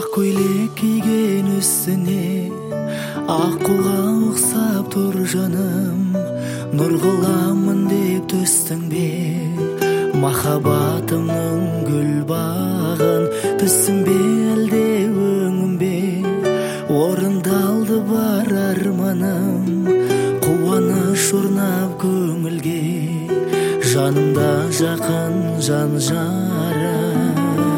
көйлек кийген үстүне ак кулга уксап тур жаным, нур кыламын деп түстүң бе? Махаббатымның гүл багын түстүң бе элде өңүмбе? Орындалды бар арманым, кубаныч урнап көңүлгө, жанымда жакын жан жарым.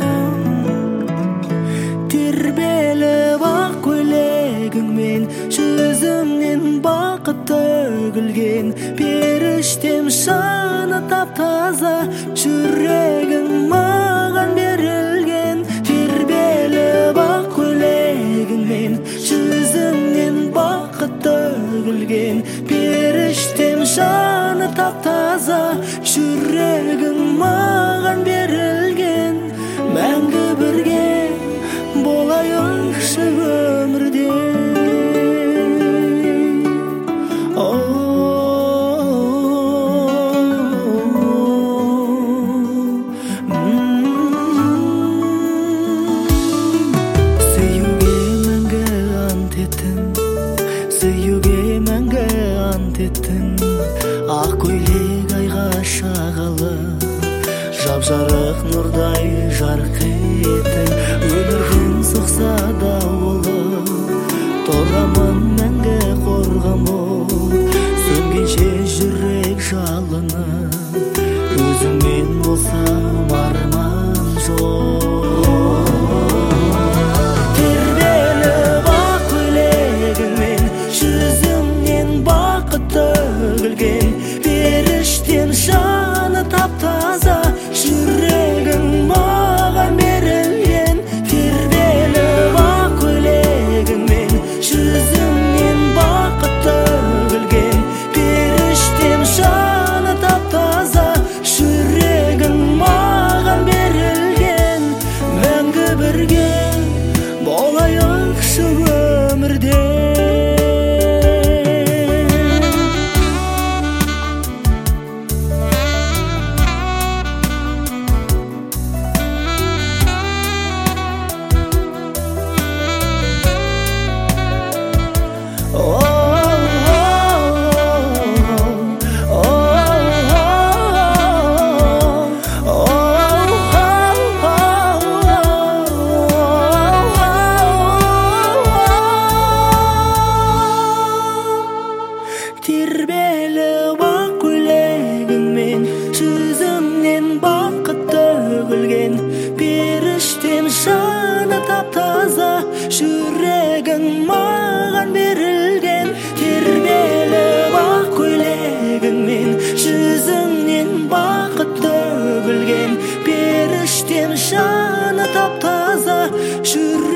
Тербелип ак көйлегиңмен жүзүңнен бакыт төгүлген, периштем шаны таптаза, жүрегиң маған берилген. Тербелип ак көйлегиңмен жүзүңнен бакыт төгүлген, периштем шаны таптаза, жүрегиң маған берилген. Мәңгі бірге болайықшы өмірде. Сүйуге мәңгі ант еттім, сүйуге мәңгі ант еттім. Ақ көйлек айға шағалы, жап-жарық нұрдай жарқ еттің. Өмірдің соқса дауылы, тұрамын мәңгі қорған болып, сөнгенше жүрек жалыны, өзіңмен болсам арман жоқ. Тербеліп ақ көйлегіңмен жүзіңнен бақыт төгілген, періштем жаны таптаза, жүрегің маған берілген. Тербеліп ақ көйлегіңмен жүзіңнен бақыт төгілген, періштем жаны таптаза, жүрегің маған берілген. Мәңгі бірге болайықшы өмірде. Тербеліп ақ көйлегіңмен жүзіңнен бақыт төгілген, періштем жаны таптаза, жүрегің маған берілген. Тербеліп ақ көйлегіңмен жүзіңнен бақыт төгілген, періштем жаны таптаза,